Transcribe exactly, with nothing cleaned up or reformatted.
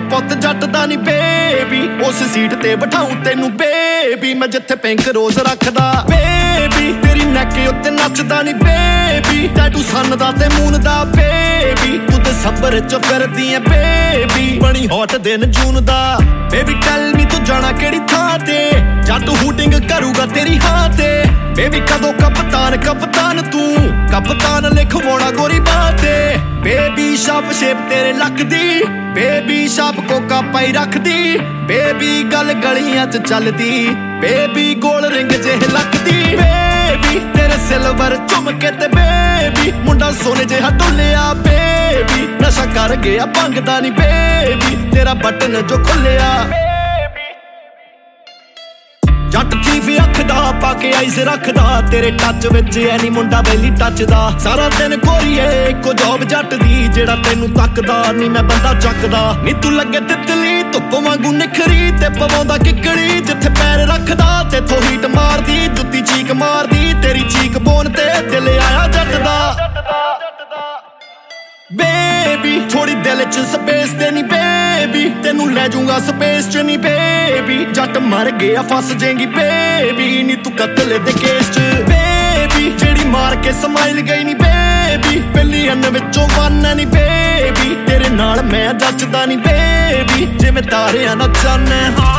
ਪੁੱਤ ਜੱਟ ਦਾ ਨੀ ਬੇਬੀ ਉਸ ਸੀਟ ਤੇ ਬਿਠਾਉਂ ਤੈਨੂੰ ਬੇਬੀ ਮੈਂ ਜਿੱਥੇ ਪਿੰਕ ਰੋਜ਼ ਰੱਖਦਾ ਬੇਬੀ ਤੇਰੀ ਨੈਕ ਉੱਤੇ ਨੱਚਦਾ ਨੀ ਬੇਬੀ ਟੈਟੂ ਸੰਨ ਦਾ ਤੇ ਮੂਨ ਦਾ ਬੇਬੀ ਤੂੰ ਤੇ ਸਬਰ ਚ ਫਿਰਦੀ ਐ ਬੇਬੀ ਬਣੀ ਹੌਟ ਦਿਨ ਜੂਨ ਦਾ ਬੇਬੀ ਟੈਲ ਮੀ ਤੂੰ ਜਾਣਾ ਕਿਹੜੀ ਥਾਂ ਤੇ ਜੱਟ ਹੂਟਿੰਗ ਕਰੂਗਾ ਤੇਰੀ ਹਾਂ ਤੇ ਬੇਬੀ ਕਦੋਂ ਕਪਤਾਨ ਕਪਤਾਨ ਤੂੰ ਕਪਤਾਨ ਲਿਖਵਾਉਣਾ ਗੋਰੀ ਬਾਹ ਤੇ ਬੇਬੀ ਸ਼ਾਪ ਸ਼ੇਪ ਤੇਰੇ ਲੱਕ ਦੀ ਬੇਬੀ ਸ਼ਾਪ ਕੋਕਾ ਪਾਈ ਰੱਖਦੀ ਬੇਬੀ ਗੱਲ ਗਲੀਆਂ ਚ ਚੱਲਦੀ ਬੇਬੀ ਗੋਲ ਰਿੰਗ ਜਿਹੇ ਲੱਗਦੀ ਬੇਬੀ ਤੇਰੇ ਸਿਲਵਰ ਝੁਮਕੇ ਤੇ ਬੇਬੀ ਮੁੰਡਾ ਸੋਨੇ ਜਿਹਾ ਡੁੱਲਿਆ ਬੇਬੀ ਨਸ਼ਾ ਕਰ ਗਿਆ ਭੰਗ ਦਾ ਨੀ ਬੇਬੀ ਤੇਰਾ ਬਟਨ ਜੋ ਖੁੱਲਿਆ ਜੱਟ ਚੀਫ ਅੱਖ ਦਾ ਪਾ ਕੇ ਆਈਸ ਰੱਖਦਾ ਤੇਰੇ ਟੱਚ ਵਿੱਚ ਐ ਨੀ ਮੁੰਡਾ ਬੈਲੀ ਟੱਚ ਦਾ ਸਾਰਾ ਦਿਨ ਗੋਰੀਏ ਇੱਕੋ ਜੋਬ ਜੱਟ ਦੀ ਜਿਹੜਾ ਤੈਨੂੰ ਤੱਕਦਾ ਨੀ ਮੈਂ ਬੰਦਾ ਚੱਕਦਾ ਨੀ ਤੂੰ ਲੱਗੇ ਤਿਤਲੀ ਧੁੱਪ ਵਾਂਗੂ ਨਿਖਰੀ ਤੇ ਪਵਾਉਂਦਾ ਕਿੱਕੜੀ ਜਿੱਥੇ ਪੈਰ ਰੱਖਦਾ ਤੇਥੋਂ ਹੀਟ ਮਾਰਦੀ ਜੁੱਤੀ ਚੀਕ ਮਾਰਦੀ ਤੇਰੀ ਚੀਕ ਬੋਨ ਤੇ ਦਿਲ ਆਇਆ ਜੱਟ ਦਾ ਬੇਬੀ ਥੋੜੀ ਦਿਲ ਚ ਸਪੇਸ ਤੇ ਨੀ ਬੇਬੀ ਤੈਨੂੰ ਲੈ ਜਾਊਂਗਾ ਸਪੇਸ ਚ ਨੀ ਬੇਬੀ ਜੱਟ ਮਰ ਗਿਆ ਫਸ ਜਾਏਗੀ ਬੇਬੀ ਨੀ ਤੂੰ ਕਤਲ ਦੇ ਕੇਸ ਚ ਬੇਬੀ ਜਿਹੜੀ ਮਾਰ ਕੇ ਸਮਾਈਲ ਗਈ ਨੀ ਬੇਬੀ ਬਿਲੀਅਨ ਵਿੱਚੋਂ ਵਨ ਨੀ ਬੇਬੀ ਤੇਰੇ ਨਾਲ ਮੈਂ ਜੱਚਦਾ ਨੀ ਬੇਬੀ ਜਿਵੇਂ ਤਾਰਿਆਂ ਨਾਲ ਚਾਨਣ